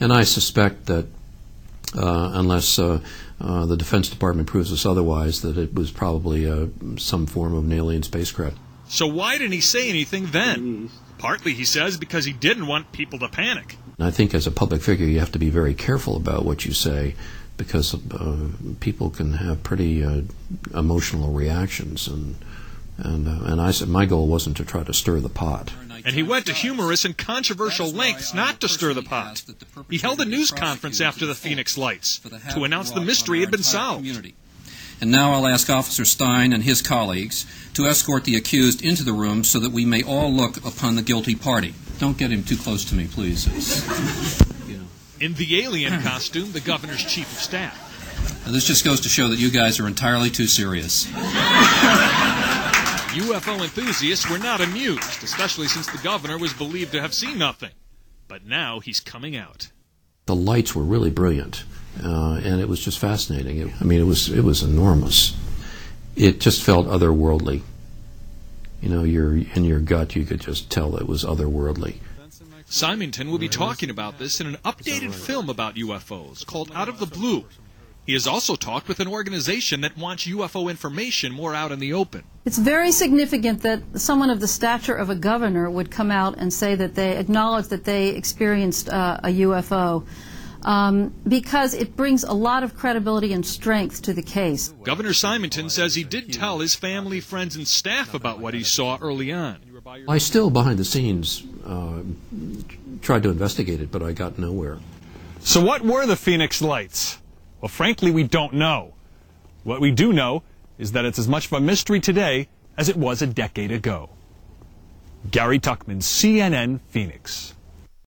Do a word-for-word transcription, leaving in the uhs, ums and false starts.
And I suspect that uh, unless uh, uh, the Defense Department proves us otherwise, that it was probably uh, some form of an alien spacecraft. So why didn't he say anything then? Partly, he says, because he didn't want people to panic. And I think as a public figure you have to be very careful about what you say, because uh, people can have pretty uh, emotional reactions, and and uh, and I said my goal wasn't to try to stir the pot. And he went to humorous and controversial lengths not to stir the pot. He held a news conference after the Phoenix Lights to announce the mystery had been solved. And now I'll ask Officer Stein and his colleagues to escort the accused into the room so that we may all look upon the guilty party. Don't get him too close to me, please. You know. In the alien costume, the governor's chief of staff. Now, this just goes to show that you guys are entirely too serious. U F O enthusiasts were not amused, especially since the governor was believed to have seen nothing. But now he's coming out. The lights were really brilliant, uh, and it was just fascinating. It, I mean, it was it was enormous. It just felt otherworldly. You know, your in your gut, you could just tell it was otherworldly. Symington will be talking about this in an updated film about U F Os called Out of the Blue. He has also talked with an organization that wants U F O information more out in the open. It's very significant that someone of the stature of a governor would come out and say that they acknowledge that they experienced uh, a U F O, um, because it brings a lot of credibility and strength to the case. Governor Symington says he did tell his family, friends, and staff about what he saw early on. I still, behind the scenes, uh, tried to investigate it, but I got nowhere. So what were the Phoenix Lights? Well, frankly, we don't know. What we do know is that it's as much of a mystery today as it was a decade ago. Gary Tuchman, C N N, Phoenix.